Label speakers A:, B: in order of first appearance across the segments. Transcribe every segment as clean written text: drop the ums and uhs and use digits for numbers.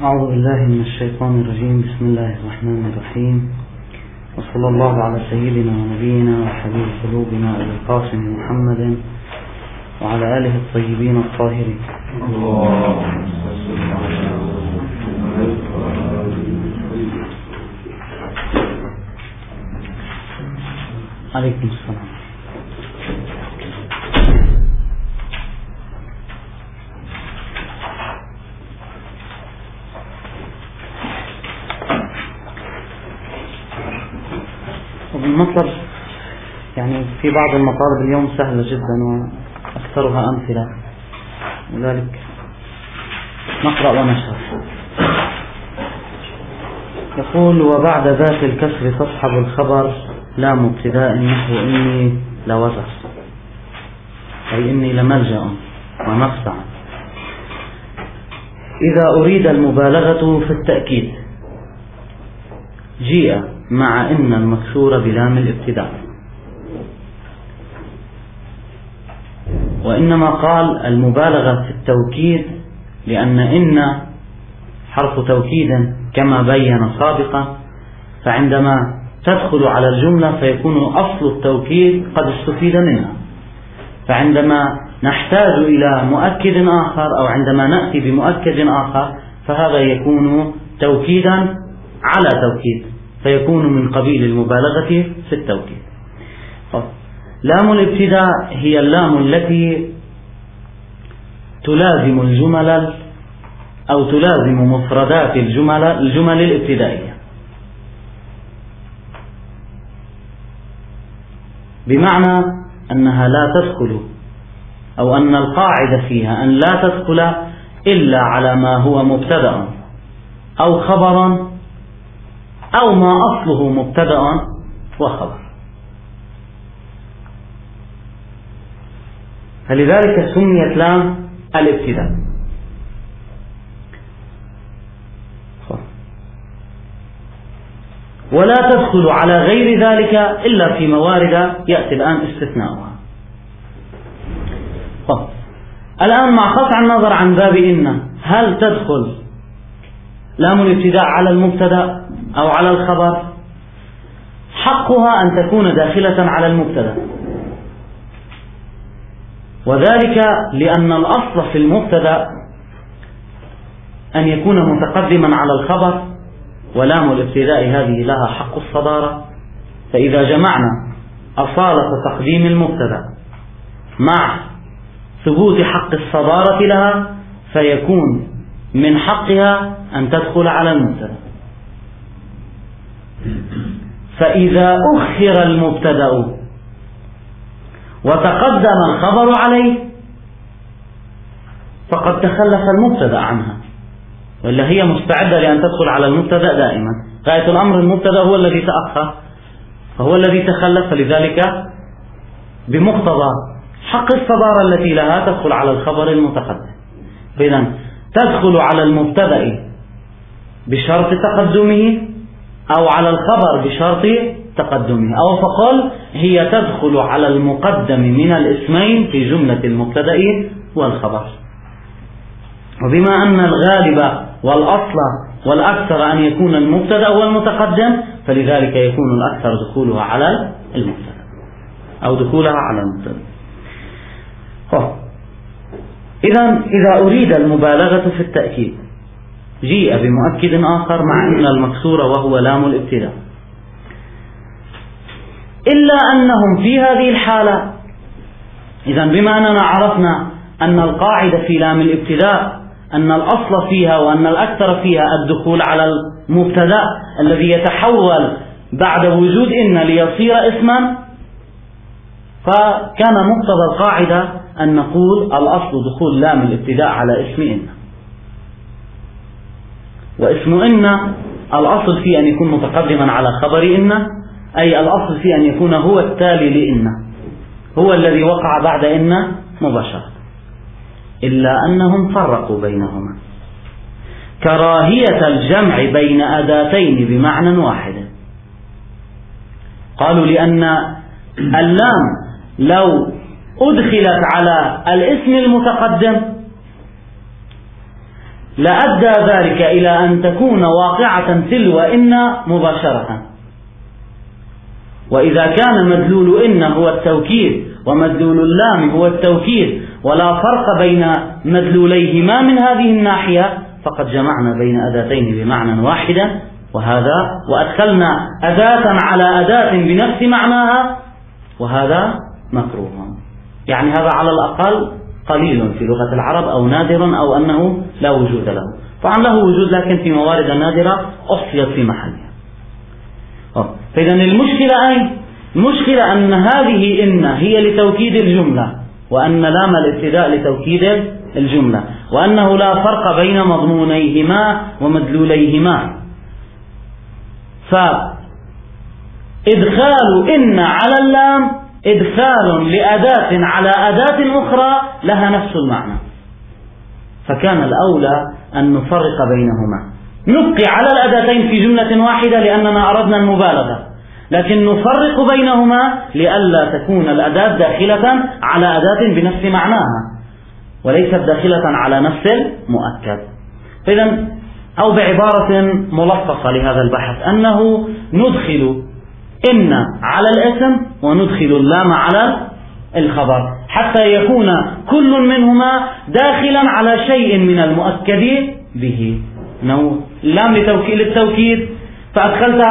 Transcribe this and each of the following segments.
A: أعوذ بالله من الشيطان الرجيم. بسم الله الرحمن الرحيم، وصلى الله على سيدنا ونبينا وحبيب قلوبنا أبي القاسم محمد وعلى آله الطيبين الطاهرين. عليكم السلام. المطلب يعني في بعض المطالب اليوم سهلة جدا وأكثرها أمثلة، لذلك نقرأ ونشرح. يقول: وبعد ذات الكسر تصحب الخبر لام ابتداء نحو إني لوزع، أي إني لملجأ ومفزع. إذا أريد المبالغة في التأكيد جيء مع إن المكسور بلام الابتداء، وإنما قال المبالغة في التوكيد لأن إن حرف توكيد كما بين سابقا، فعندما تدخل على الجملة فيكون أصل التوكيد قد استفيد منها، فعندما نحتاج إلى مؤكد آخر أو عندما نأتي بمؤكد آخر فهذا يكون توكيدا على توكيد، فيكون من قبيل المبالغة في التوكيد. لام الابتداء هي اللام التي تلازم الجمل أو تلازم مفردات الجمل الابتدائية، بمعنى أنها لا تدخل أو أن القاعدة فيها أن لا تدخل إلا على ما هو مبتدأ أو خبر أو ما أصله مبتدأ وخبر، فلذلك سميت لام الابتداء. ولا تدخل على غير ذلك إلا في موارد يأتي الآن استثناؤها. الآن مع قطع النظر عن باب إن، هل تدخل لام الابتداء على المبتدأ أو على الخبر؟ حقها أن تكون داخلة على المبتدأ، وذلك لأن الأصل في المبتدأ أن يكون متقدما على الخبر، ولام الابتداء هذه لها حق الصدارة، فإذا جمعنا أصالة تقديم المبتدأ مع ثبوت حق الصدارة لها فيكون من حقها أن تدخل على المبتدأ. فإذا أخر المبتدأ وتقدم الخبر عليه فقد تخلف المبتدأ عنها، ولا هي مستعدة لأن تدخل على المبتدأ دائما. غاية الأمر المبتدأ هو الذي تأخر، فهو الذي تخلف، فلذلك بمقتضى حق الصدارة التي لها تدخل على الخبر المتقدم. إذن تدخل على المبتدأ بشرط تقدمه أو على الخبر بشرط تقدمه، أو فقل هي تدخل على المقدم من الاسمين في جملة المبتدأ والخبر. وبما أن الغالب والأصل والأكثر أن يكون المبتدأ هو المتقدم، فلذلك يكون الأكثر دخولها على المبتدأ أو دخولها على المبتدأ. إذا أريد المبالغة في التأكيد جيء بمؤكد آخر مع إن المكسور وهو لام الابتداء، إلا أنهم في هذه الحالة، إذن بما أننا عرفنا أن القاعدة في لام الابتداء أن الأصل فيها وأن الأكثر فيها الدخول على المبتدأ الذي يتحول بعد وجود إن ليصير اسما، فكان مقتضى القاعدة أن نقول الأصل دخول لام الابتداء على اسم إن، واسم إن الأصل فيه أن يكون متقدما على خبر إن، أي الأصل فيه أن يكون هو التالي لإن، هو الذي وقع بعد إن مباشرة، إلا أنهم فرقوا بينهما كراهية الجمع بين أداتين بمعنى واحد. قالوا لأن اللام لو أدخلت على الاسم المتقدم لأدى ذلك إلى أن تكون واقعة تلو إن مباشرة. وإذا كان مدلول إن هو التوكيد ومدلول اللام هو التوكيد ولا فرق بين مدلوليهما من هذه الناحية، فقد جمعنا بين أداتين بمعنى واحدا، وأدخلنا أداة على أداة بنفس معناها، وهذا مكروه. يعني هذا على الأقل قليل في لغة العرب أو نادر أو أنه لا وجود له. طبعا له وجود لكن في موارد نادرة أحصيت في محلها. فإذا المشكلة أن هذه إن هي لتوكيد الجملة، وأن لام الابتداء لتوكيد الجملة، وأنه لا فرق بين مضمونيهما ومدلوليهما. فإدخال إن على اللام إدخال لأداة على أداة أخرى لها نفس المعنى، فكان الأولى أن نفرق بينهما، نبقي على الأداتين في جملة واحدة لأننا أردنا المبالغة، لكن نفرق بينهما لئلا تكون الأداة داخلة على أداة بنفس معناها وليست داخلة على نفس المؤكد. إذن أو بعبارة ملخصة لهذا البحث أنه ندخل إن على الاسم وندخل اللام على الخبر حتى يكون كل منهما داخلا على شيء من المؤكد به. اللام للتوكيد فأدخلتها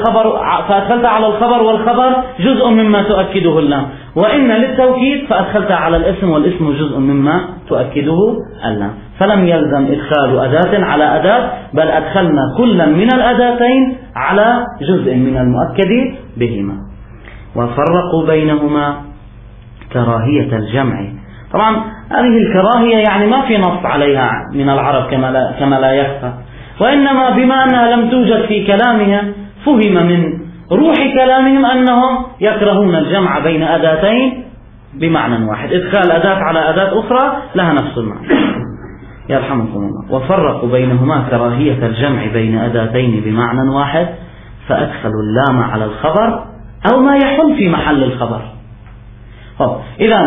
A: على الخبر والخبر جزء مما تؤكده اللام، وإن للتوكيد فأدخلتها على الاسم والاسم جزء مما تؤكده اللام، فلم يلزم إدخال أداة على أداة، بل أدخلنا كلا من الأداتين على جزء من المؤكد بهما. وفرقوا بينهما كراهية الجمع. طبعا هذه الكراهية يعني ما في نص عليها من العرب كما لا يخفى، وإنما بما أنها لم توجد في كلامها فهم من روح كلامهم أنهم يكرهون الجمع بين أداتين بمعنى واحد، إدخال أداة على أداة أخرى لها نفس المعنى. يرحمكم الله. وفرقوا بينهما كراهية الجمع بين أداتين بمعنى واحد، فأدخلوا اللام على الخبر أو ما يحل في محل الخبر. إذن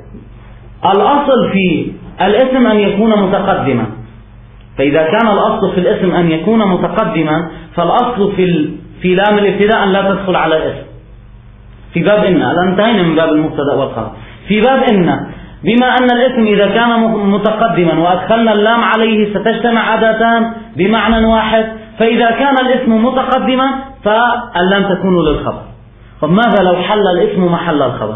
A: الأصل في الاسم أن يكون متقدما، فإذا كان الأصل في الاسم أن يكون متقدما، فالأصل في لام الابتداء أن لا تدخل على الاسم. في باب إن انتهينا من باب المبتدأ والخبر. في باب إن بما أن الاسم إذا كان متقدما وأدخلنا اللام عليه ستجتمع أداتان بمعنى واحد، فإذا كان الاسم متقدما فاللام تكون للخبر. ماذا لو حل الاسم محل الخبر؟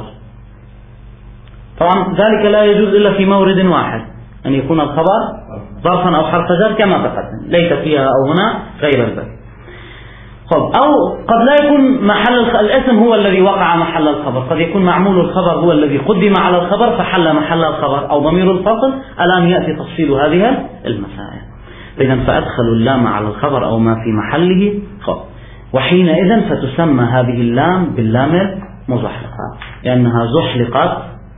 A: طبعا ذلك لا يجوز إلا في مورد واحد، أن يكون الخبر ظرفا أو حرف جر كما تقدم، ليس فيها أو هنا غير الباب. أو قد لا يكون محل الاسم هو الذي وقع محل الخبر، قد يكون معمول الخبر هو الذي قدم على الخبر فحل محل الخبر، أو ضمير الفصل. الآن يأتي تفصيل هذه المسائل. إذن فأدخلوا اللام على الخبر أو ما في محله، وحينئذ فتسمى هذه اللام باللام المزحلقة، لأنها زحلقت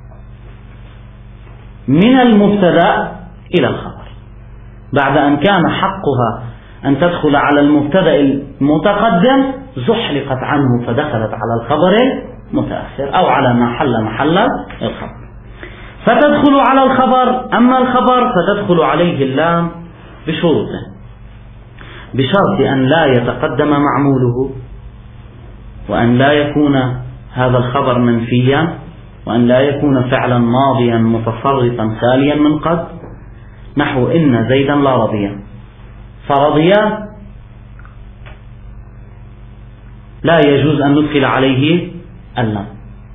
A: من المبتدأ إلى الخبر، بعد أن كان حقها أن تدخل على المبتدأ المتقدم زحلقت عنه فدخلت على الخبر المتأخر أو على ما حل محل الخبر، فتدخل على الخبر. أما الخبر فتدخل عليه اللام بشروطه، بشرط أن لا يتقدم معموله، وأن لا يكون هذا الخبر منفيا، وأن لا يكون فعلا ماضيا متصرفا خاليا من قد، نحو إن زيدا لا رضيا، فرضيا لا يجوز أن ندخل عليه اللام.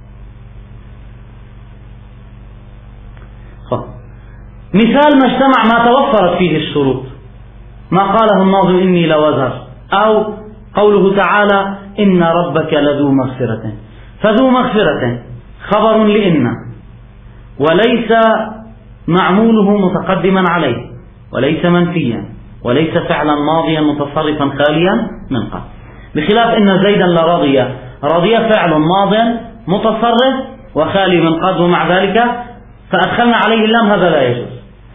A: مثال ما اجتمع ما توفرت فيه الشروط، ما قاله الناظم إني لوزر، أو قوله تعالى إن ربك لذو مغفرة، فذو مغفرة خبر لإن وليس معموله متقدما عليه، وليس منفيا، وليس فعلا ماضيا متصرفا خاليا من قد، بخلاف إن زيدا لرضي، رضي فعل ماض متصرف وخالي من قد، ومع ذلك فأدخلنا عليه اللام، هذا لا يجوز.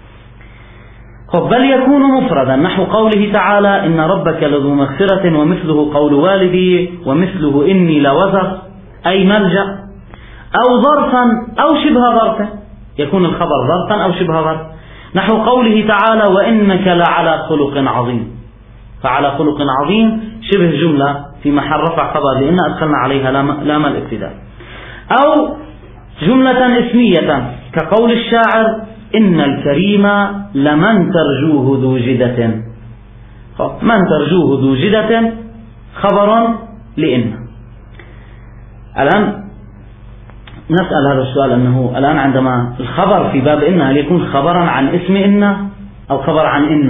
A: بل يكون مفردا، نحو قوله تعالى إن ربك لذو مغفرة، ومثله قول والدي، ومثله إني لوزر، أي ملجأ، أو ظرفا أو شبه ظرف، يكون الخبر ظرفا أو شبه ظرف، نحو قوله تعالى وإنك لعلى خلق عظيم. فعلى خلق عظيم شبه جملة في محل رفع خبر لأن أدخلنا عليها لام الابتداء. أو جملة اسمية كقول الشاعر إن الكريم لمن ترجوه ذو جدة. من ترجوه ذو جدة خبر لإن. الآن نسأل هذا السؤال أنه الآن عندما الخبر في باب إن هل يكون خبرا عن اسم إن أو خبر عن إن؟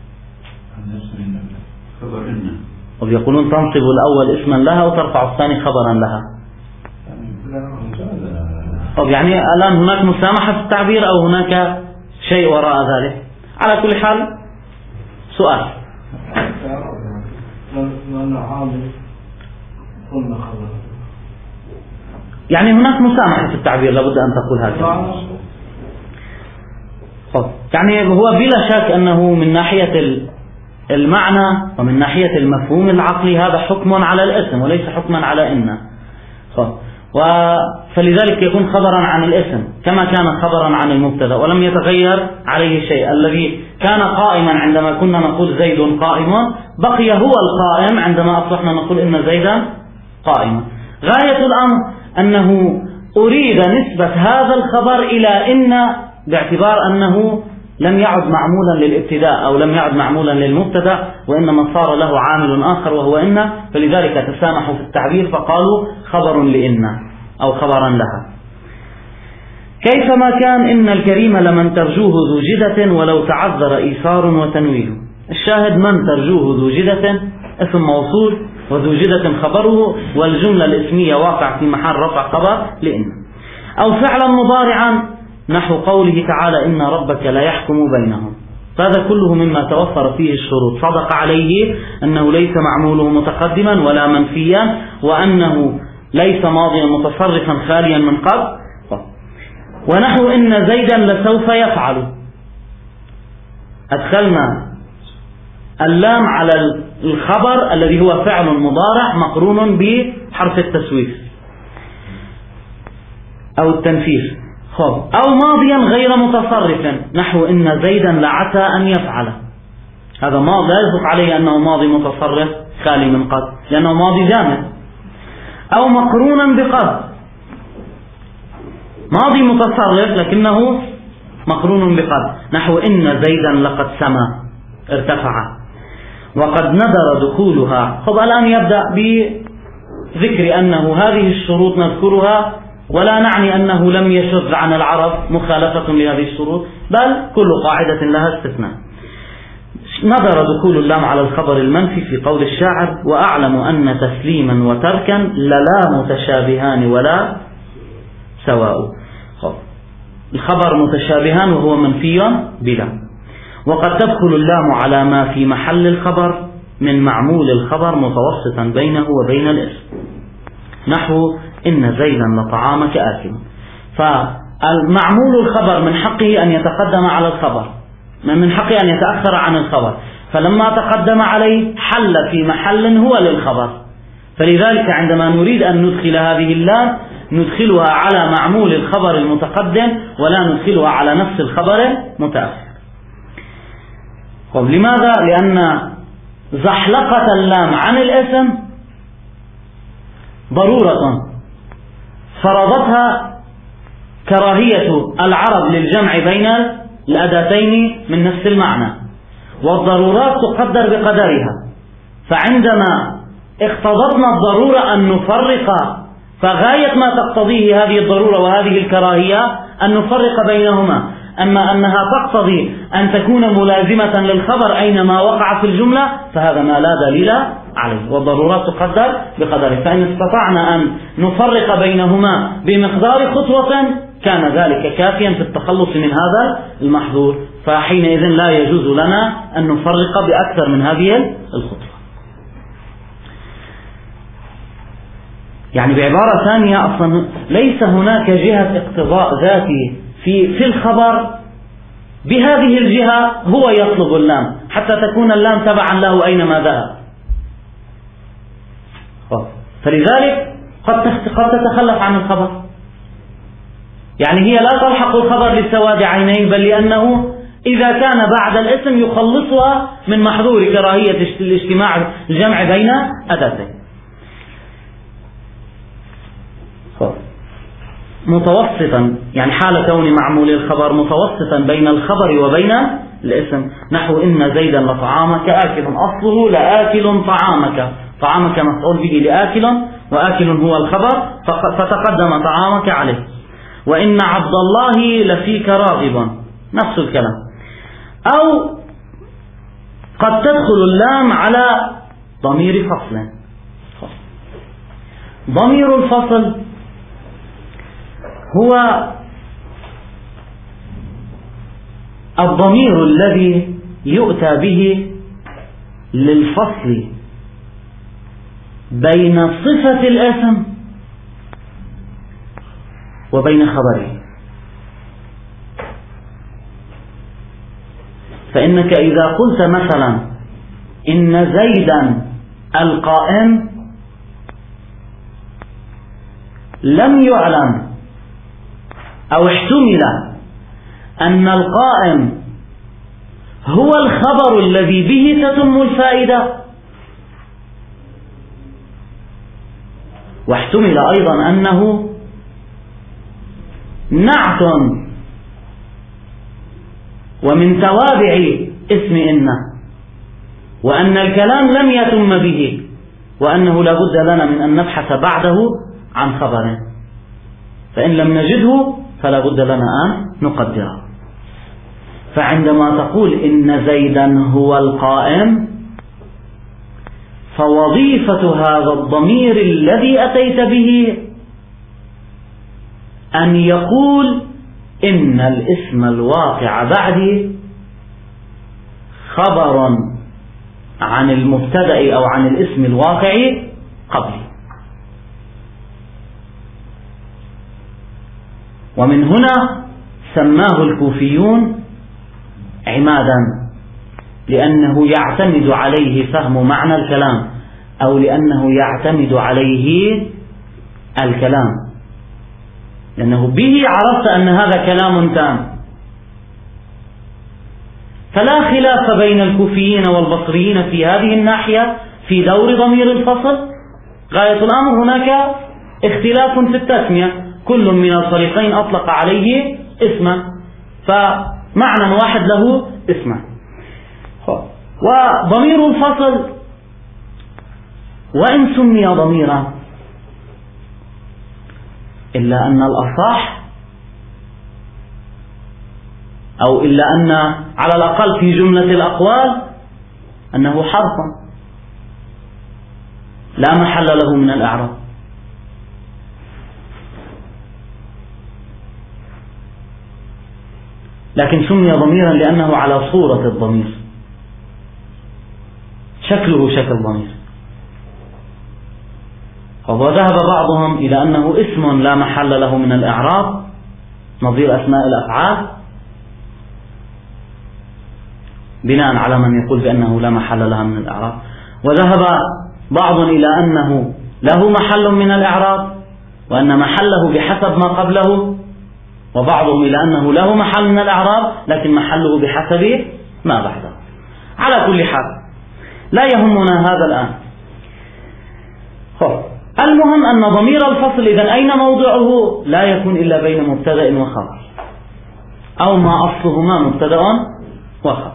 B: خبر إن.
A: ويقولون تنصب الأول اسما لها وترفع الثاني خبرا لها. طب يعني الآن هناك مسامحة في التعبير أو هناك شيء وراء ذلك؟ على كل حال سؤال. يعني هناك مسامحة في التعبير لابد أن تقول هكذا. يعني هو بلا شك أنه من ناحية المعنى ومن ناحية المفهوم العقلي هذا حكم على الاسم وليس حكما على إن. فلذلك يكون خبرا عن الاسم كما كان خبرا عن المبتدا ولم يتغير عليه شيء. الذي كان قائما عندما كنا نقول زيد قائم بقي هو القائم عندما أصبحنا نقول إن زيدا قائما. غاية الأمر أنه أريد نسبة هذا الخبر إلى إن باعتبار أنه لم يعد معمولا للابتداء أو لم يعد معمولا للمبتدا وإنما صار له عامل آخر وهو إن. فلذلك تسامحوا في التعبير فقالوا خبر لإن أو خبرا لها. كيفما كان إن الكريم لمن ترجوه ذو جدة ولو تعذر إيثار وتنويه. الشاهد من ترجوه ذو جدة اسم موصول وذو جدة خبره والجملة الاسمية واقع في محل رفع خبر لإن. أو فعلا مضارعا نحو قوله تعالى إن ربك لا يحكم بينهم. فهذا كله مما توفر فيه الشروط. صدق عليه أنه ليس معموله متقدما ولا منفيا وأنه ليس ماضيا متصرفا خاليا من قبل. ونحو إن زيدا لسوف يفعل أدخلنا اللام على الخبر الذي هو فعل مضارع مقرون بحرف التسويف أو التنفيذ. أو ماضيا غير متصرف نحو إن زيدا لعسى أن يفعل. هذا ماضي لا يصدق عليه أنه ماضي متصرف خالي من قد لأنه ماضي جامد. أو مقرونا بقد ماضي متصرف لكنه مقرون بقد نحو إن زيدا لقد سما ارتفع وقد ندر دخولها. الآن يبدأ بذكر أنه هذه الشروط نذكرها ولا نعني أنه لم يشذ عن العرب مخالفة لهذه الشروط بل كل قاعدة لها استثناء. نظر دخول اللام على الخبر المنفي في قول الشاعر وأعلم أن تسليما وتركا للا متشابهان ولا سواء. الخبر متشابهان وهو منفي بلا. وقد تدخل اللام على ما في محل الخبر من معمول الخبر متوسطا بينه وبين الاسم نحو إن زيدا لطعامك آكل. فالمعمول الخبر من حقه أن يتقدم على الخبر من حقه أن يتأخر عن الخبر فلما تقدم عليه حل في محل هو للخبر. فلذلك عندما نريد أن ندخل هذه اللام ندخلها على معمول الخبر المتقدم ولا ندخلها على نفس الخبر المتأخر. لماذا؟ لأن زحلقة اللام عن الاسم ضرورة فرضتها كراهية العرب للجمع بين الأداتين من نفس المعنى والضرورات تقدر بقدرها. فعندما اقتضتنا الضرورة أن نفرق فغاية ما تقتضيه هذه الضرورة وهذه الكراهية أن نفرق بينهما. أما أنها تقتضي أن تكون ملازمة للخبر أينما وقع في الجملة فهذا ما لا دليل عليه والضرورات تقدر بقدره. فإن استطعنا أن نفرق بينهما بمقدار خطوة كان ذلك كافيا في التخلص من هذا المحظور. فحينئذ لا يجوز لنا أن نفرق بأكثر من هذه الخطوة. يعني بعبارة ثانية أصلا ليس هناك جهة اقتضاء ذاتي في الخبر بهذه الجهة هو يطلب اللام حتى تكون اللام تبعا له أينما ذهب. فلذلك قد تتخلف عن الخبر. يعني هي لا تلحق الخبر لسواد عينيه بل لأنه إذا كان بعد الاسم يخلصها من محظور كراهية الاجتماع الجمع بين أداتين. متوسطا يعني حال كون معمول الخبر متوسطا بين الخبر وبين الاسم، نحو إن زيدا لطعامك آكل، أصله لآكل طعامك، طعامك مفعول به لآكل، وآكل هو الخبر فتقدم طعامك عليه. وإن عبد الله لفيك راغبا، نفس الكلام. أو قد تدخل اللام على ضمير فصل. ضمير الفصل هو الضمير الذي يؤتى به للفصل بين صفة الاسم وبين خبره. فإنك إذا قلت مثلا إن زيدا القائم، لم يعلم أو احتمل أن القائم هو الخبر الذي به تتم الفائدة، واحتمل أيضا أنه نعت ومن توابع اسم إن، وأن الكلام لم يتم به، وأنه لا بد لنا من أن نبحث بعده عن خبره، فإن لم نجده فلا بد لنا أن نقدره. فعندما تقول إن زيدا هو القائم، فوظيفة هذا الضمير الذي أتيت به أن يقول إن الاسم الواقع بعدي خبر عن المبتدأ أو عن الاسم الواقع قبلي. ومن هنا سماه الكوفيون عمادا، لأنه يعتمد عليه فهم معنى الكلام، أو لأنه يعتمد عليه الكلام، لأنه به عرفت أن هذا كلام تام. فلا خلاف بين الكوفيين والبصريين في هذه الناحية في دور ضمير الفصل. غاية الأمر هناك اختلاف في التسمية، كل من الفريقين أطلق عليه اسما، فمعنى واحد له اسما. وضمير الفصل وإن سمي ضميرا، إلا أن الأصح أو إلا أن على الأقل في جملة الأقوال أنه حرف لا محل له من الإعراب. لكن سمي ضميرا لأنه على صورة الضمير، شكله شكل ضمير. وذهب بعضهم إلى أنه اسم لا محل له من الإعراب نظير أسماء الأفعال، بناء على من يقول بأنه لا محل لها من الإعراب. وذهب بعض إلى أنه له محل من الإعراب، وأن محله بحسب ما قبله، وبعضهم إلى أنه له محل من الإعراب لكن محله بحسب ما بعده. على كل حال لا يهمنا هذا الآن. المهم أن ضمير الفصل إذن أين موضعه؟ لا يكون إلا بين مبتدأ وخبر، أو ما أصلهما مبتدأ وخبر.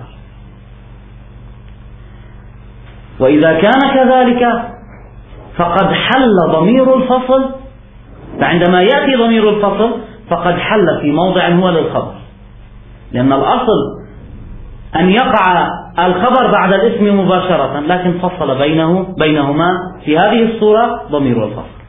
A: وإذا كان كذلك فقد حل ضمير الفصل، فعندما يأتي ضمير الفصل فقد حل في موضع هو للخبر، لأن الأصل أن يقع الخبر بعد الاسم مباشرة، لكن فصل بينهما في هذه الصورة ضمير الفصل.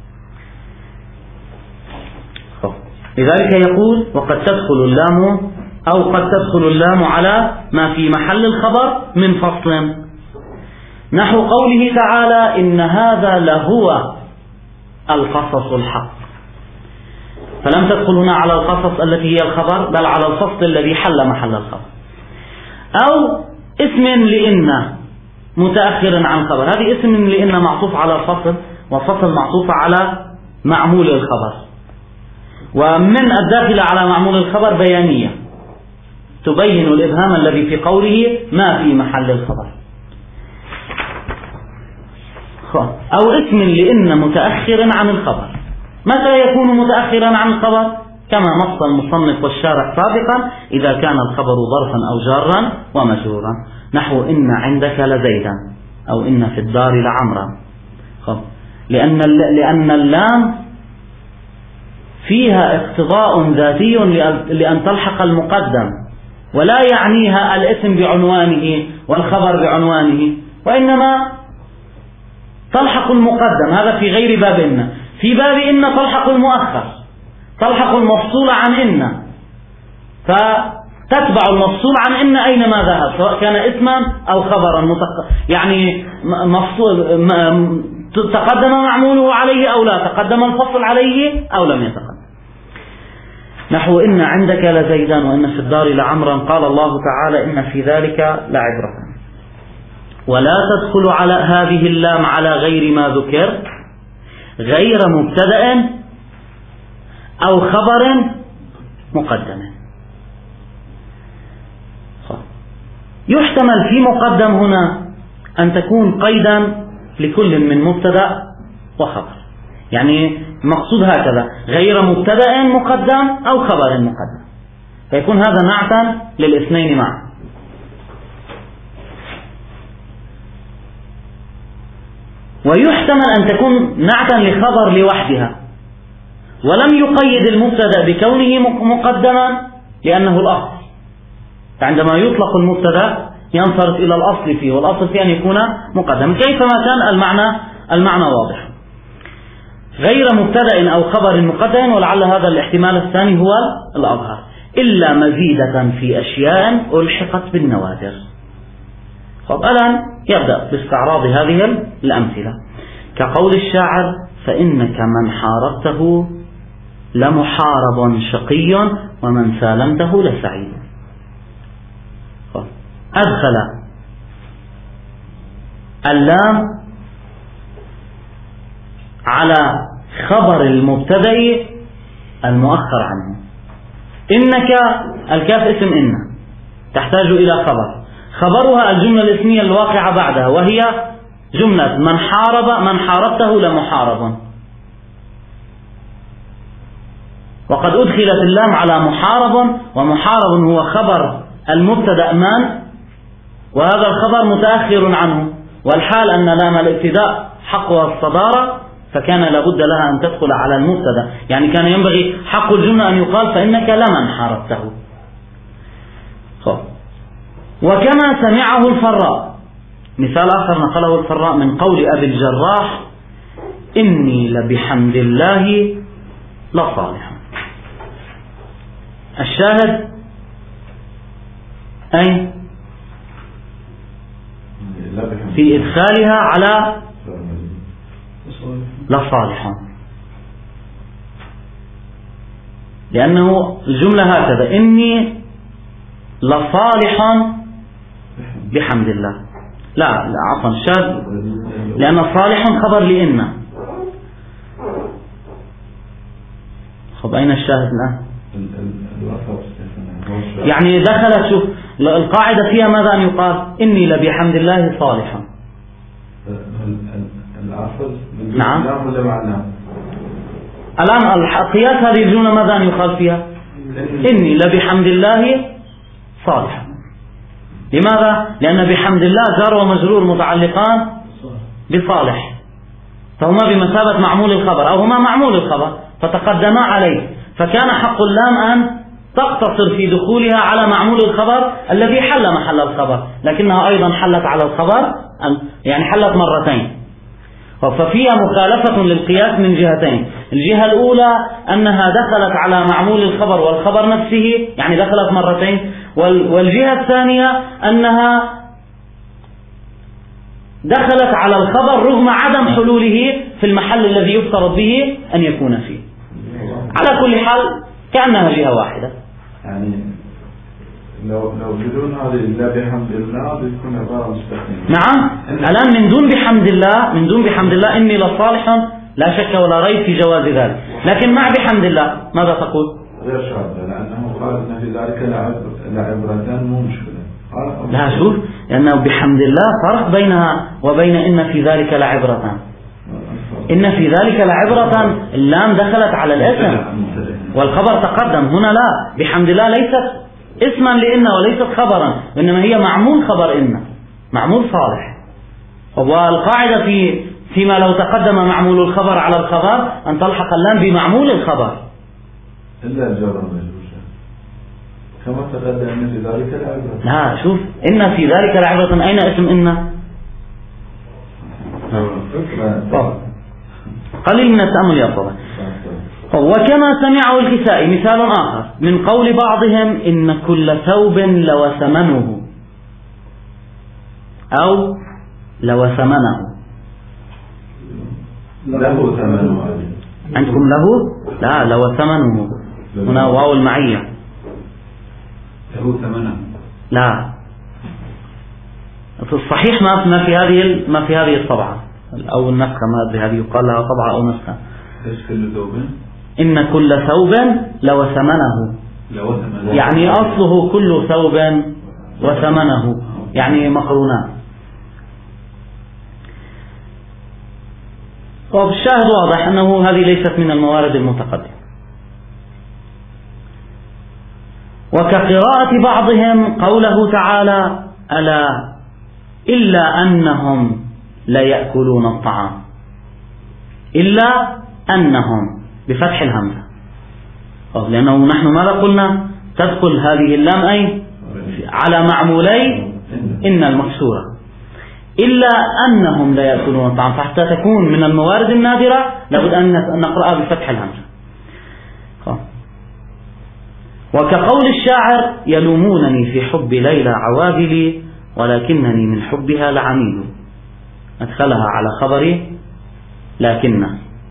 A: لذلك يقول وقد تدخل اللام أو قد تدخل اللام على ما في محل الخبر من فصل، نحو قوله تعالى إن هذا لهو القصص الحق، فلم تدخل هنا على القصص التي هي الخبر، بل على الفصل الذي حل محل الخبر. أو اسم لإن متأخر عن خبر، هذه اسم لإن معطوف على الفصل، والفصل معطوف على معمول الخبر، ومن الداخل على معمول الخبر بيانية، تبين الإبهام الذي في قوله ما في محل الخبر. أو اسم لإن متأخر عن الخبر. متى يكون متأخرا عن الخبر؟ كما نص المصنف والشارح سابقا: إذا كان الخبر ظرفا أو جارا ومجرورا، نحو إن عندك لزيدا، أو إن في الدار لعمرا. لأن اللام فيها اقتضاء ذاتي لأن تلحق المقدم، ولا يعنيها الاسم بعنوانه والخبر بعنوانه، وإنما تلحق المقدم. هذا في غير باب إن. في باب إن تلحق المؤخر، تلحق المفصول عن إن، فتتبع المفصول عن إن أينما ذهب، سواء كان اسما أو خبرا يعني مفصول تقدم معموله عليه أو لا، تقدم الفصل عليه أو لم يتقدم. نحو إن عندك لزيدا وإن في الدار لعمرا. قال الله تعالى: إن في ذلك لعبرة. ولا تدخل على هذه اللام على غير ما ذكر غير مبتدأ أو خبر مقدم. يحتمل في مقدم هنا أن تكون قيدا لكل من مبتدأ وخبر، يعني مقصود هكذا: غير مبتدأ مقدم أو خبر مقدم، فيكون هذا نعتا للاثنين معا. ويحتمل أن تكون نعتا لخبر لوحدها ولم يقيد المبتدأ بكونه مقدما لأنه الأصل. عندما يطلق المبتدأ ينصرف إلى الأصل فيه، والأصل فيه أن يكون مقدما. كيفما كان المعنى واضح. غير مبتدأ أو خبر مقدم، ولعل هذا الاحتمال الثاني هو الأظهر، إلا مزيدة في أشياء ألحقت بالنوادر. الآن يبدأ باستعراض هذه الأمثلة، كقول الشاعر: فإنك من حاربته لمحارب شقي ومن سالمته لسعيد. أدخل اللام على خبر المبتدأ المؤخر عنه. إنك الكاف اسم إن تحتاج إلى خبرها الجملة الاسمية الواقعة بعدها، وهي جملة من حاربته لمحارب. وقد أدخلت اللام على محارب، ومحارب هو خبر المبتدأ من، وهذا الخبر متأخر عنه، والحال أن لام الابتداء حقها الصدارة، فكان لابد لها أن تدخل على المبتدأ. يعني كان ينبغي حق الجملة أن يقال: فإنك لمن حاربته. وكما سمعه الفراء، مثال آخر نقله الفراء من قول أبي الجراح: إني لبحمد الله لصالح. الشاهد أين؟ في إدخالها على لصالح، لأنه الجملة هكذا: إني لصالح بحمد الله. لا عفوا، الشاذ، لأن صالح خبر لإن. أين الشاهد الآن؟ يعني دخلت، شوف القاعدة فيها ماذا أن يقال؟ إني لبحمد الله صالحا. نعم. الآن قياس هذه الجملة ماذا أن يقال فيها؟ إني لبحمد الله صالحا. لماذا؟ لأن بحمد الله جار ومجرور متعلقان بصالح، فهما بمثابة معمول الخبر، أو هما معمول الخبر فتقدما عليه، فكان حق اللام أن تقتصر في دخولها على معمول الخبر الذي حل محل الخبر، لكنها أيضا حلت على الخبر، يعني حلت مرتين. ففيها مخالفة للقياس من جهتين: الجهة الأولى أنها دخلت على معمول الخبر والخبر نفسه، يعني دخلت مرتين، والجهة الثانية أنها دخلت على الخبر رغم عدم حلوله في المحل الذي يفترض به أن يكون فيه. على كل حال كأنها جهة واحدة.
B: يعني لو بدون هذه إلا بحمد الله بيكون عبارة مستقيمة.
A: نعم، الآن من دون بحمد الله إني لصالح لا شك ولا ريب في جواز ذلك، لكن مع بحمد الله ماذا تقول؟
B: غير شاذة لأنه قال إن في ذلك لعبرة مو مشكلة.
A: لا شوف، لأنه بحمد الله فرق بينها وبين إن في ذلك لعبرة. إن في ذلك لعبرة اللام دخلت على الاسم والخبر تقدم. هنا لا، بحمد الله ليست اسما لإن وليست خبرا، وإنما هي معمول خبر إن، معمول صالح. والقاعدة فيما لو تقدم معمول الخبر على الخبر أن تلحق اللام بمعمول الخبر.
B: إلا الجر مجروشة كما تقدم إن في ذلك لعبرة.
A: لا شوف، إن في ذلك لعبرة أين اسم إن؟ قليل من التأمل يا طبعا. وكما سمعه الكسائي مثال آخر من قول بعضهم إن كل ثوب لوثمنه أو لوثمنه.
B: له ثمنه
A: عندكم له؟ لا، لوثمنه هنا واو المعية.
B: له ثمنه
A: لا، في الصحيح ما في هذه الطبعة أو النسخة، ما أدري هذه يقال لها طبعة أو نسخة.
B: إيش كل ثوب؟
A: إن كل ثوب لوثمنه، يعني أصله كل ثوب وثمنه، يعني مقرونان. والشاهد واضح أنه هذه ليست من الموارد المتقدمة. وكقراءة بعضهم قوله تعالى ألا إلا أنهم ليأكلون الطعام، إلا أنهم بفتح الهمزة، لأنه نحن ماذا قلنا؟ تدخل هذه اللام أي على معمولي إن المكسورة، إلا أنهم ليأكلون الطعام، فحتى تكون من الموارد النادرة لابد أن نقرأها بفتح الهمزة. وكقول الشاعر يلومونني في حب ليلى عواذلي ولكنني من حبها لعميد، أدخلها على خبري لكن،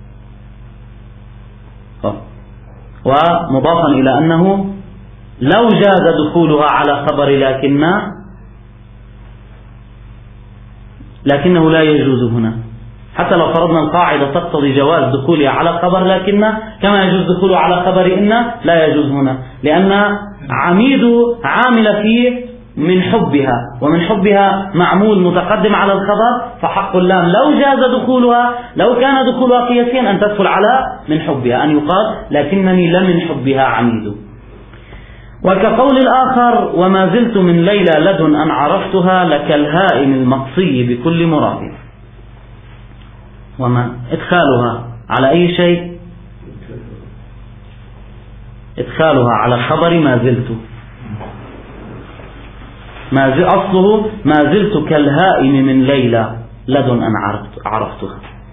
A: ومضافا إلى أنه لو جاز دخولها على خبر لكنه لا يجوز هنا، حتى لو فرضنا القاعدة تقتضي جواز دخولها على خبر لكن كما يجوز دخولها على خبر إن، لا يجوز هنا، لأن عميد عامل فيه من حبها، ومن حبها معمول متقدم على الخبر، فحق اللام لو جاز دخولها، لو كان دخولها قياسيا أن تدخل على من حبها، أن يقال لكنني لمن حبها عميد. وكقول الآخر وما زلت من ليلى لدن أن عرفتها لكالهائم المقصي بكل مراد. وما إدخالها على أي شيء؟ إدخالها على خبر ما زلت، أصله ما زلت كالهائم من ليلى لدن أن عرفتها.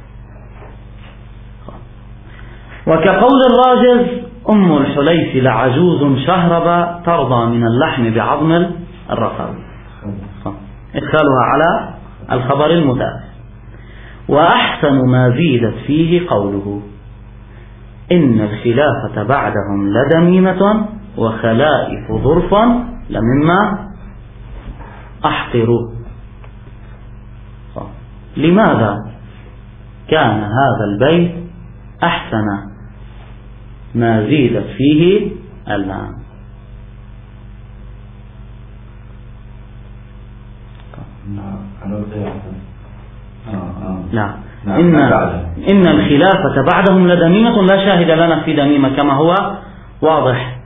A: وكقول الراجز أم الحليف لعجوز شهربا ترضى من اللحم بعظم الرقب، إدخالها على الخبر المتأخر. وأحسن ما زيدت فيه قوله إن الخلافة بعدهم لدميمة وخلائف ظرف لمما أحقروا. لماذا كان هذا البيت أحسن ما زيدت فيه اللام؟ لا، إن الخلافة بعدهم لدميمة، لا شاهد لنا في دميمة كما هو واضح،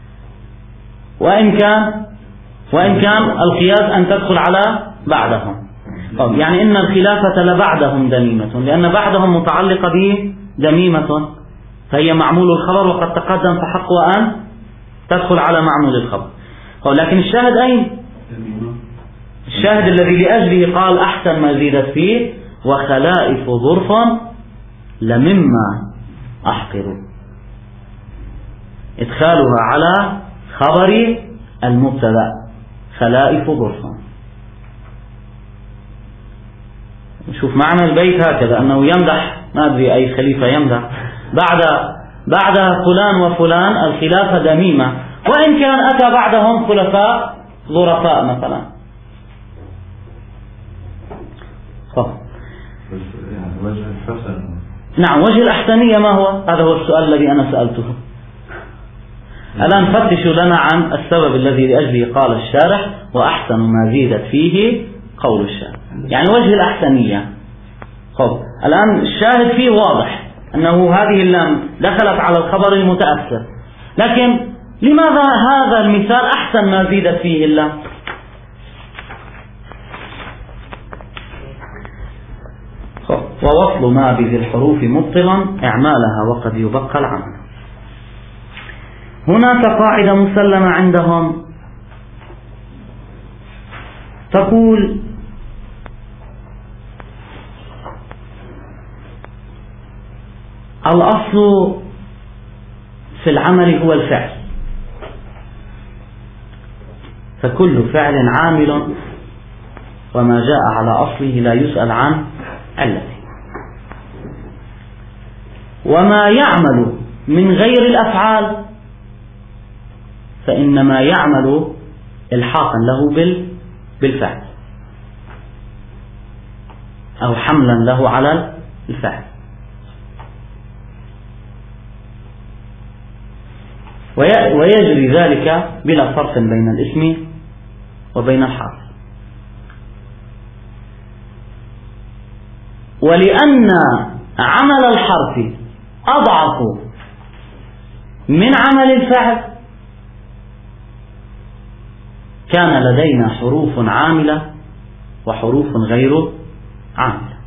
A: وإن كان القياس أن تدخل على بعدهم. يعني إن الخلافة لبعدهم دميمة، لأن بعدهم متعلقة بدميمة، فهي معمول الخبر وقد تقدم، فحق أن تدخل على معمول الخبر. لكن الشاهد أين؟ الشاهد الذي لأجله قال أحسن ما زيدت فيه وخلائف ظرف لمما أحقر، إدخالها على خبر المبتدأ خلائف ظرف. شوف معنى البيت هكذا، أنه يمدح، ما أدري أي خليفة يمدح بعد فلان وفلان الخلافة دميمة، وإن كان أتى بعدهم خلفاء ظرفاء مثلا.
B: وجه الحسن.
A: نعم، وجه الأحسنية ما هو؟ هذا هو السؤال الذي أنا سألته. الآن فتشوا لنا عن السبب الذي لأجله قال الشارح وأحسن ما زيدت فيه قول الشارح، يعني وجه الأحسنية. الآن الشاهد فيه واضح أنه هذه اللام دخلت على الخبر المتأثر، لكن لماذا هذا المثال أحسن ما زيدت فيه اللام؟ ووصل ما بذي الحروف مبطلا إعمالها وقد يبقى العمل. هناك قاعدة مسلمة عندهم تقول الأصل في العمل هو الفعل، فكل فعل عامل وما جاء على أصله لا يسأل عن علته، وما يعمل من غير الأفعال فإنما يعمل إلحاقا له بالفعل أو حملا له على الفعل. ويجري ذلك بلا فرق بين الاسم وبين الحرف. ولأن عمل الحرف أضعف من عمل الفعل كان لدينا حروف عاملة وحروف غير عاملة.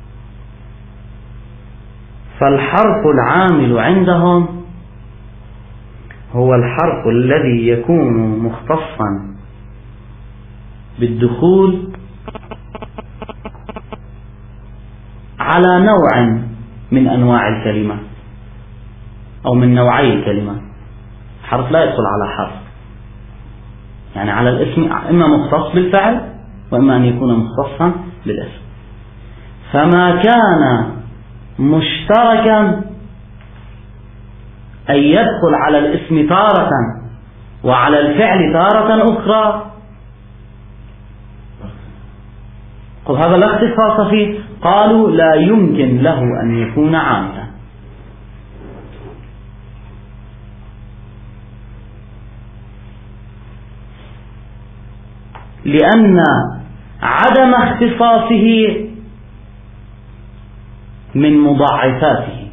A: فالحرف العامل عندهم هو الحرف الذي يكون مختصا بالدخول على نوع من أنواع الكلمة أو من نوعي الكلمة. حرف لا يدخل على حرف، يعني على الاسم إما مختص بالفعل وإما أن يكون مختصا بالاسم. فما كان مشتركا أن يدخل على الاسم تارة وعلى الفعل تارة أخرى، هذا لا اختصاص فيه. قالوا لا يمكن له أن يكون عاملا، لأن عدم اختصاصه من مضاعفاته.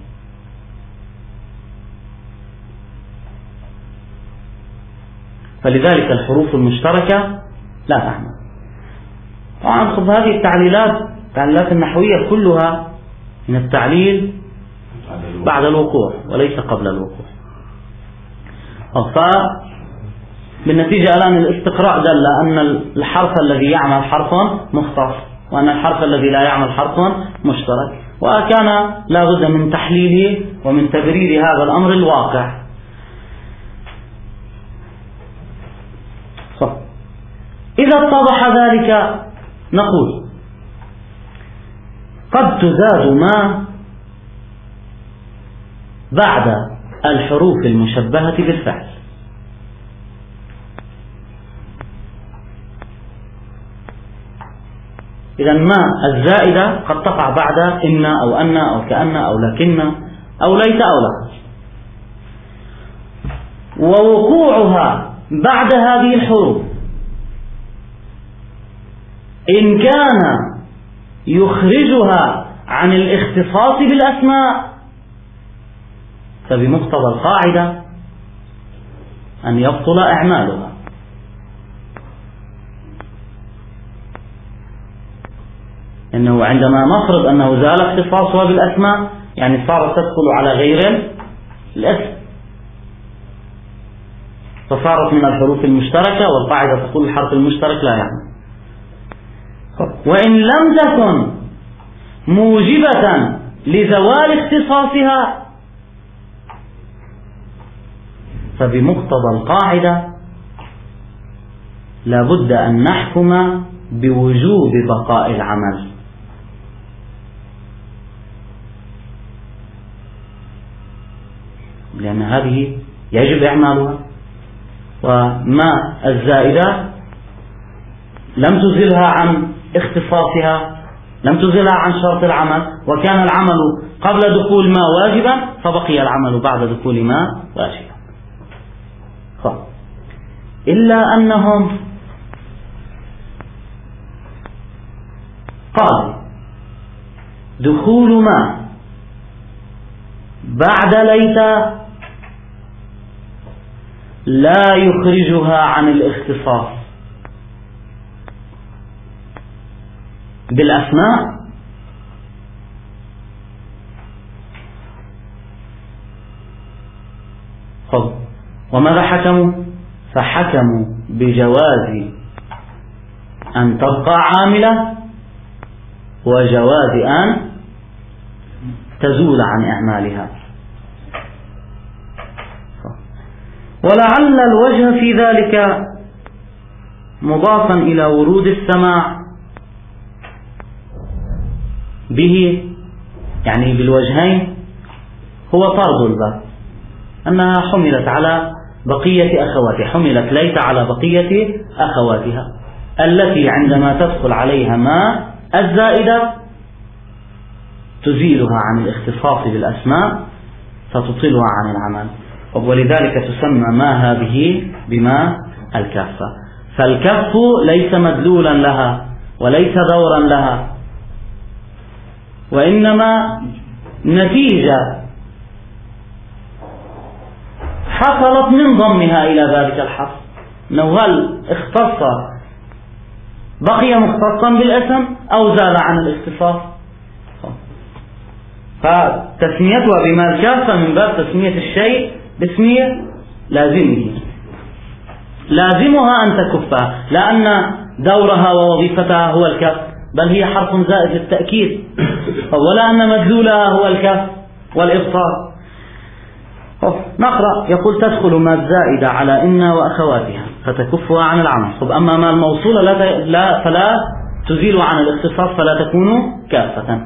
A: فلذلك الحروف المشتركة لا تعمل. طبعا خذ هذه التعليلات النحوية كلها من التعليل بعد الوقوع وليس قبل الوقوع. فبالنتيجة الآن الاستقراء دل أن الحرف الذي يعمل حرف مختص وأن الحرف الذي لا يعمل حرف مشترك، وكان لا بد من تحليله ومن تبرير هذا الأمر الواقع. إذا اتضح ذلك نقول قد تزاد ما بعد الحروف المشبهة بالفعل. إذا ما الزائدة قد تقع بعد إن أو أن أو كأن أو لكن أو ليت أو لا، ووقوعها بعد هذه الحروف إن كان يخرجها عن الاختصاص بالأسماء فبمقتضى القاعدة أن يبطل إعمالها. إنه عندما نفرض أنه زال اختصاصها بالأسماء يعني صارت تدخل على غير الاسم، فصارت من الحروف المشتركة، والقاعدة تقول الحرف المشترك لا يعمل. وإن لم تكن موجبة لزوال اختصاصها فبمقتضى القاعدة لابد أن نحكم بوجوب بقاء العمل، لأن هذه يجب إعمالها. وما الزائدة لم تزلها عن اختصاصها، لم تزلها عن شرط العمل، وكان العمل قبل دخول ما واجبا فبقي العمل بعد دخول ما واجبا. إلا أنهم قالوا دخول ما بعد ليت لا يخرجها عن الاختصاص بالأسماء، وماذا حكموا؟ فحكموا بجواز أن تبقى عاملة وجواز أن تزول عن إعمالها. ولعل الوجه في ذلك مضافا إلى ورود السماع به، يعني بالوجهين، هو طرد الباب، أنها حملت على بقية أخواتها، حملت ليت على بقية أخواتها التي عندما تدخل عليها ما الزائدة تزيلها عن الاختصاص بالأسماء فتطيلها عن العمل، ولذلك تسمى ما هذه بما الكافة. فالكف ليس مدلولا لها وليس دورا لها، وإنما نتيجة حصلت من ضمها إلى ذلك الحرف، أنه هل اختص بقي مختصا بالاسم أو زال عن الاختصاص. فتسميتها بما الكافة من باب تسمية الشيء باسم لازمه، لازمها أن تكفها، لأن دورها ووظيفتها هو الكف، بل هي حرف زائد للتأكيد، ولا أن مدلولها هو الكف والإبطال. نقرأ، يقول تدخل ما الزائدة على إن وأخواتها فتكفها عن العمل. أما ما الموصولة فلا تزيل عن الاختصاص فلا تكون كافة،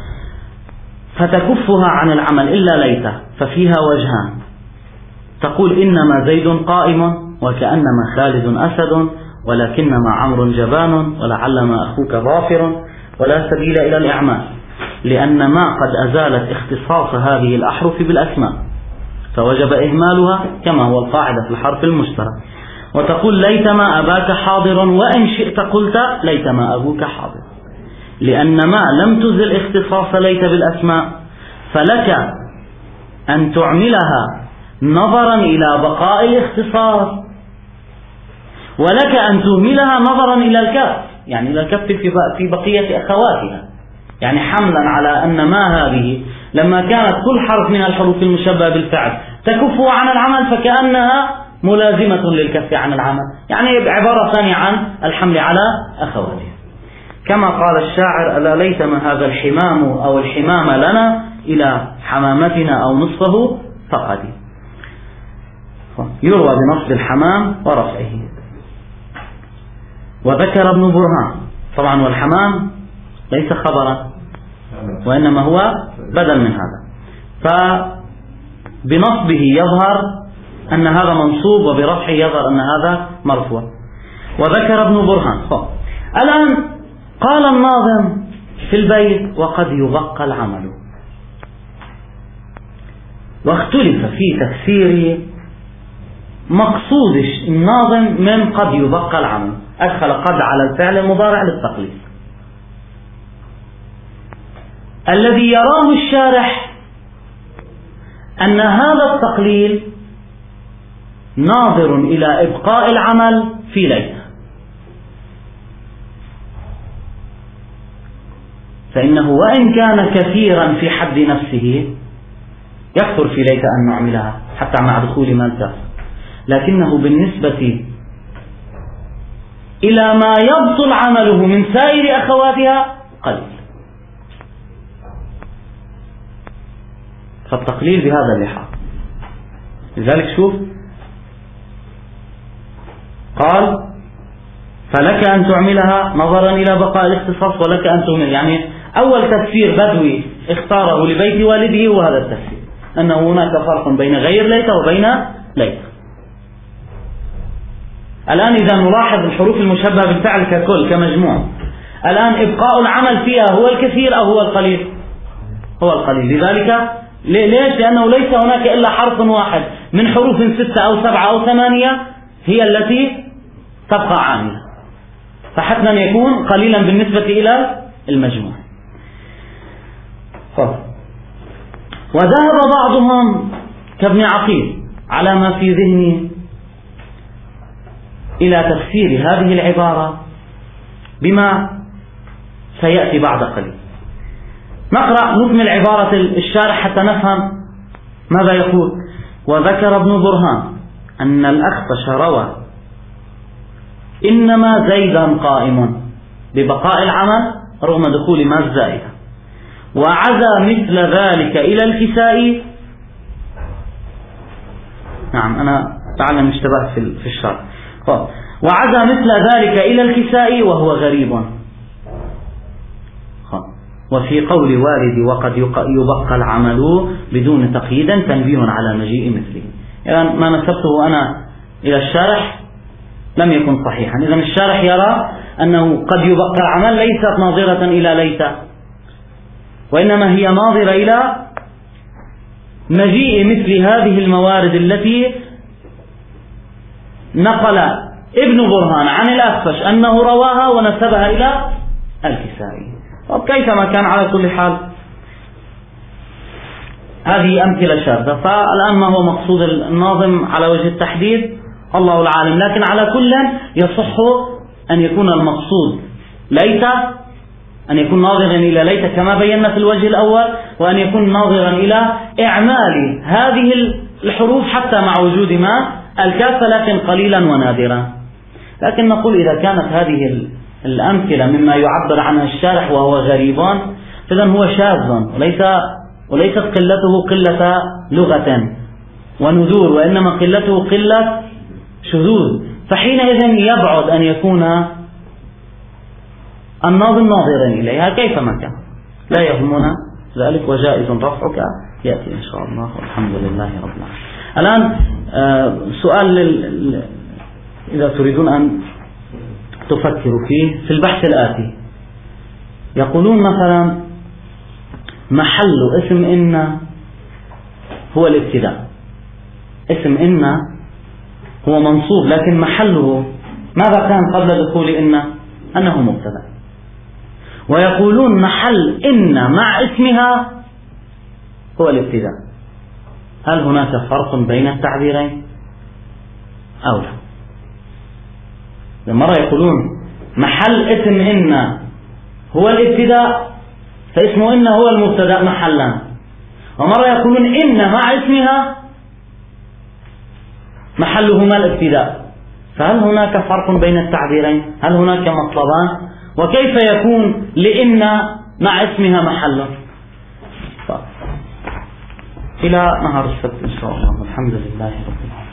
A: فتكفها عن العمل إلا ليت، ففيها وجهان. تقول إنما زيد قائم وكأنما خالد أسد ولكنما عمرو جبان ولعلما أخوك ظافر، ولا سبيل إلى الإعمال لأن ما قد أزالت اختصاص هذه الأحرف بالأسماء فوجب إهمالها كما هو القاعدة في الحرف المشترك. وتقول ليتما أباك حاضر، وإن شئت قلت ليتما أبوك حاضر، لأن ما لم تزل اختصاص ليت بالأسماء، فلك أن تعملها نظرا إلى بقاء الاختصاص، ولك أن تهملها نظرا إلى الكف، يعني إلى الكف في بقية أخواتها، يعني حملا على أن ما هذه لما كانت كل حرف من الحروف المشبهة بالفعل تكف عن العمل فكأنها ملازمة للكف عن العمل، يعني عبارة ثانية عن الحمل على أخواتها. كما قال الشاعر ألا ليتما هذا الحمام أو الحمام لنا إلى حمامتنا أو نصفه فقد، يروى بنصب الحمام ورفعه. وذكر ابن برهان طبعا، والحمام ليس خبرا وإنما هو بدل من هذا، فبنصبه يظهر أن هذا منصوب وبرفعه يظهر أن هذا مرفوع. وذكر ابن برهان. الآن قال الناظم في البيت وقد يبقى العمل، واختلف في تفسير مقصود الناظم من قد يبقى العمل، أدخل قد على الفعل المضارع للتقليد. الذي يراه الشارح أن هذا التقليل ناظر إلى إبقاء العمل في ليت، فإنه وإن كان كثيرا في حد نفسه يكثر في ليت أن نعملها حتى مع دخول ما الكاف، لكنه بالنسبة إلى ما يبطل عمله من سائر أخواتها قليل، فالتقليل بهذا اللحاظ. لذلك شوف قال فلك أن تعملها نظرا إلى بقاء الاختصاص ولك أن تهمل، يعني أول تفسير بدوي اختاره لبيت والده هو هذا التفسير، أنه هناك فرق بين غير ليت وبين ليت. الآن إذا نلاحظ الحروف المشبهة بالفعل ككل كمجموع، الآن إبقاء العمل فيها هو الكثير أو هو القليل؟ هو القليل. لذلك ليش؟ لأنه ليس هناك إلا حرف واحد من حروف 6 أو 7 أو 8 هي التي تبقى عاملة، فحتما يكون قليلا بالنسبة إلى المجموع. وذهب بعضهم كابن عقيل على ما في ذهني إلى تفسير هذه العبارة بما سيأتي بعد قليل. نقرأ نكمل عبارة الشارح حتى نفهم ماذا يقول. وذكر ابن برهان أن الأخفش روى إنما زيدا قائم ببقاء العمل رغم دخول ما الزائدة، وعزى مثل ذلك إلى الكسائي. نعم أنا تعلم اشتبهت في الشرح. وعزى مثل ذلك إلى الكسائي وهو غريب. وفي قول والدي وقد يبقى العمل بدون تقييد تنبيه على مجيء مثله. يعني ما نسبته أنا إلى الشارح لم يكن صحيحا. إذا الشارح يرى أنه قد يبقى العمل ليست ناظرة إلى ليت، وإنما هي ناظرة إلى مجيء مثل هذه الموارد التي نقل ابن برهان عن الأخفش أنه رواها ونسبها إلى الكسائي. طب كيفما كان على كل حال هذه أمثلة شاذة، فالآن ما هو مقصود الناظم على وجه التحديد الله العالم، لكن على كل يصح أن يكون المقصود ليت، أن يكون ناظرا إلى ليت كما بينا في الوجه الأول، وأن يكون ناظرا إلى إعمال هذه الحروف حتى مع وجود ما الكافة لكن قليلا ونادرا. لكن نقول إذا كانت هذه الأمثلة مما يعبر عنها الشارح وهو غريبان فإذن هو شاذ، وليست قلته قلة لغة ونذور، وإنما قلته قلة شذوذ، فحينئذ يبعد أن يكون الناظم ناظرا إليها كيفما كان، لا يهمنا ذلك، وجائز رفعك يأتي إن شاء الله، والحمد لله رب العالمين. الآن سؤال إذا تريدون أن تفكروا فيه في البحث الآتي. يقولون مثلا محل اسم إن هو الابتداء، اسم إن هو منصوب لكن محله ماذا كان قبل دخول إن؟ أنه مبتدأ. ويقولون محل إن مع اسمها هو الابتداء. هل هناك فرق بين التعبيرين أو لا؟ مرة يقولون محل اسم إن هو الابتداء فاسم إن هو المبتدأ محلا، ومرة يقولون إن مع اسمها محلهما الابتداء. فهل هناك فرق بين التعبيرين؟ هل هناك مطلبان؟ وكيف يكون لإن مع اسمها محله؟ إلى نهار السبت إن شاء الله، والحمد لله رب العالمين.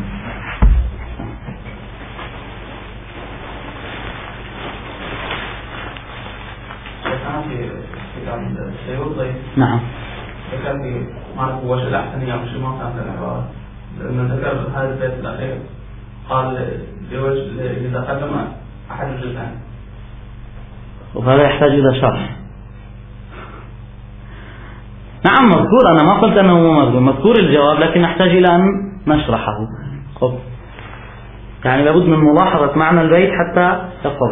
C: في كتاب السيوطي نعم ذكر في معرفة وش الأحسنية وش ما كانت العبارة، لأنه ذكر هذا البيت الأخير قال لوجه إذا قدم أحد الجزئين،
A: وهذا يحتاج إلى شرح. نعم مذكور، أنا ما قلت أنه مذكور الجواب، لكن نحتاج إلى أن نشرحه. يعني لابد من ملاحظة معنى البيت حتى يفضل.